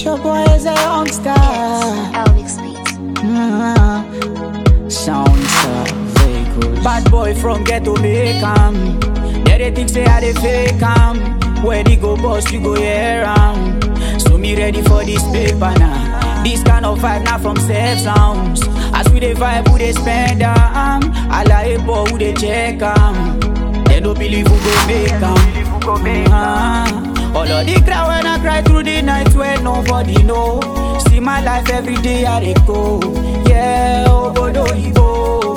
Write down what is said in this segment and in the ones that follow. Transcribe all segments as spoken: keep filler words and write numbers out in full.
your boy is a youngster. It's Elvis Beats. Mm-hmm. Sounds uh, very good. Bad boy from ghetto make 'em. Yeah, they think say I dey fake 'em. Where they go boss, you go hear 'em. So me ready for this paper now. This kind of vibe now from safe sounds. As we dey vibe, who they spend 'em. I like boy who they check 'em. They don't believe who go make 'em. Uh-huh. All of the crowd when I cry through the night where nobody know. See my life every day I dey go. Yeah, oh bodo ibo.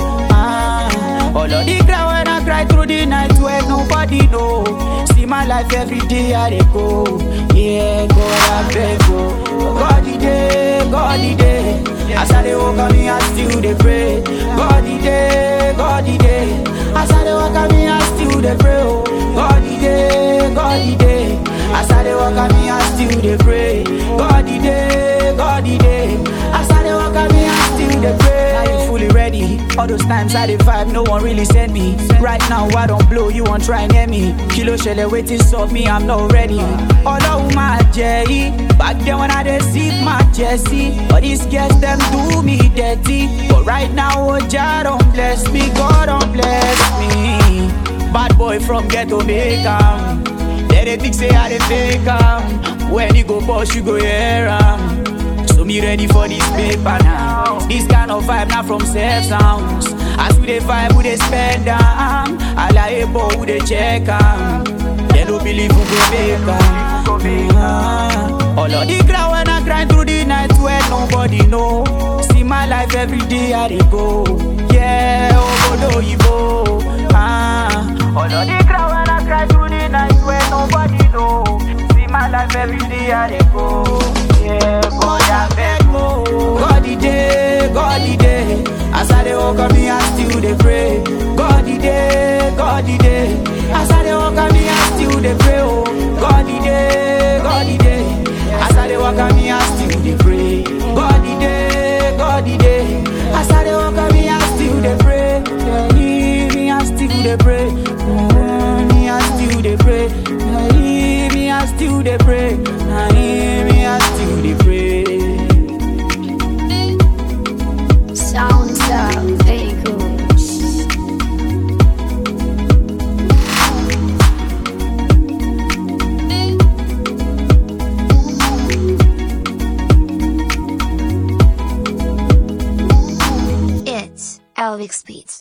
Ah. All of the crowd when I cry through the night where nobody know. See my life every day I dey go. Yeah, God I beg go. God the day, God the day. As I dey walk on me I still dey pray. God the day, God the day. As I dey walk on me I still dey pray. Oh, God the day, God the day. As I dey walk on me I still dey pray. God the day, God the day. As I dey walk on me I still dey pray. Are you fully ready? All those times I dey vibe, no one really send me. Right now I don't blow, you won't try near me. Kilo shele waiting stop me, I'm not ready. All of my Jerry, back then when I dey sip my Jesse. All these girls them do me dirty, but right now oh Jah don't bless me, God don't bless me. Bad boy from ghetto make 'em. They dey think say I dey fake 'em. When you go boss, you go hear 'em. So me ready for this paper now. This kind of vibe now from safe sounds. As we dey vibe, we dey spend 'em. I like a boy who dey check 'em. They don't believe who go make 'em. Uh-huh. All of the crowd when I grind through the night where nobody know. See my life every day I dey go. Yeah, oh bodo ibo. Ah. All of the crowd when I cry through the night where nobody know. See my life every day I dey go. Yeah, God I beg go. God the day, God the day. As I dey walk on me I still dey pray. God the day, God the day. As I dey walk on me I still dey pray. Oh, God the day, God the day. As I dey walk on me I still dey pray. God the day, God the day. As I dey walk on me I still dey pray. Yeah, me I still dey pray. Mm, me I still dey pray. Yeah, me I still dey pray. Nah, me I still dey pray. Sounds uh, very good. It's Elvis Beats.